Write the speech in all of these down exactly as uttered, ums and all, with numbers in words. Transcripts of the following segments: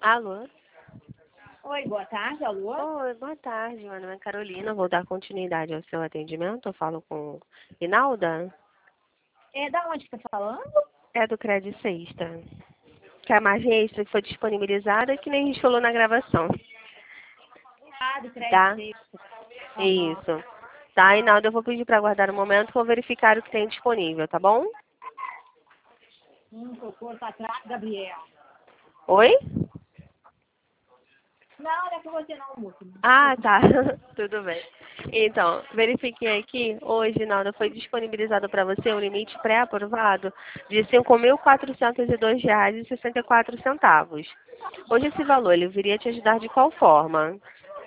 Alô? Oi, boa tarde, alô? Oi, boa tarde. Meu nome é Carolina. Vou dar continuidade ao seu atendimento. Eu falo com Inalda. É da onde que tá falando? É do Crédito Sexta. Que é a margem extra que foi disponibilizada, que nem a gente falou na gravação. Ah, do Tá? crédito. Aham. Isso. Tá, Inalda, eu vou pedir para aguardar um momento que eu vou verificar o que tem disponível, tá bom? Hum, socorro, tá atrás, Gabriel. Oi? Não, não é com você não, moço. Ah, tá. Tudo bem. Então, verifiquei aqui, hoje, Inalda, foi disponibilizado para você um limite pré-aprovado de cinco mil quatrocentos e dois reais e sessenta e quatro centavos. Hoje esse valor, ele viria te ajudar de qual forma?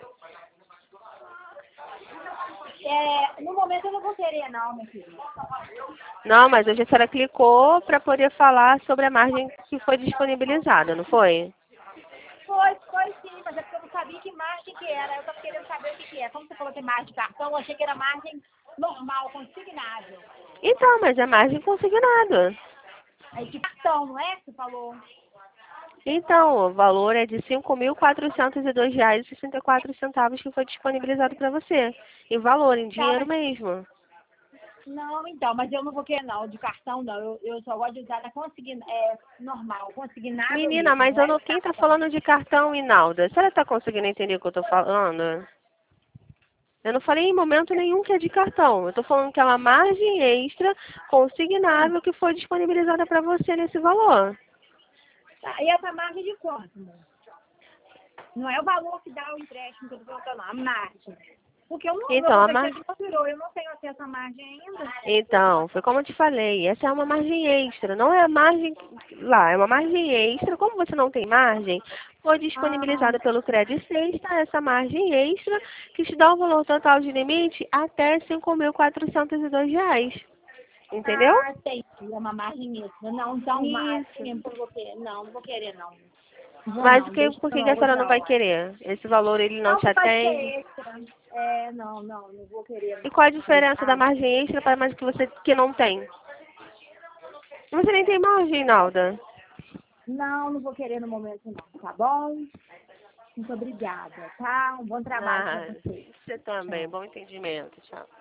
É, no momento eu não vou querer não, minha filha. Não, mas hoje a senhora clicou para poder falar sobre a margem que foi disponibilizada, não foi? Foi, foi sim, mas é porque eu não sabia que margem que era. Eu tava querendo saber o que que é. Como você falou que é margem de cartão, eu achei que era margem normal, consignável. Então, mas é margem consignada. Aí de cartão, não é que você falou? Então, o valor é de cinco mil quatrocentos e dois reais e sessenta e quatro centavos que foi disponibilizado para você. Em valor, em Tá, dinheiro mas mesmo. não, então, mas eu não vou querer não, de cartão não. Eu, eu só gosto de usar da consigna, é, normal, consignável Menina, mesmo, mas não eu é não, de quem tá cartão. falando de cartão, Inalda? A senhora tá conseguindo entender o que eu tô falando? Eu não falei em momento nenhum que é de cartão. Eu tô falando que é uma margem extra consignável que foi disponibilizada para você nesse valor. Tá, e essa margem de quanto, amor? Não é o valor que dá o empréstimo que eu tô perguntando, não, a margem. Porque eu não, meu Então, a competente margem... não virou, eu não tenho acesso à margem ainda. Então, foi como eu te falei, essa é uma margem extra, não é a margem lá, é uma margem extra. Como você não tem margem, foi Ah, disponibilizada pelo Crédito Sexta essa margem extra que te dá o valor total de limite até cinco mil quatrocentos e dois reais. Entendeu? ah, tem, é uma margem extra. Não, então, Isso. margem, eu não vou querer, não, não vou querer, não. Não vou Mas o não, que, deixa por pra que que uma a senhora não outra vai hora. querer? Esse valor ele não Não, te que pode atende? ser extra. É, não, não, não vou querer, E não. qual a diferença da Obrigada. margem extra para mais que você que não tem? Você nem tem margem, Nalda. Não, não vou querer no momento, não, tá bom? Muito obrigada, tá? Um bom trabalho pra Ah, você. você também. Tchau. Bom entendimento. Tchau.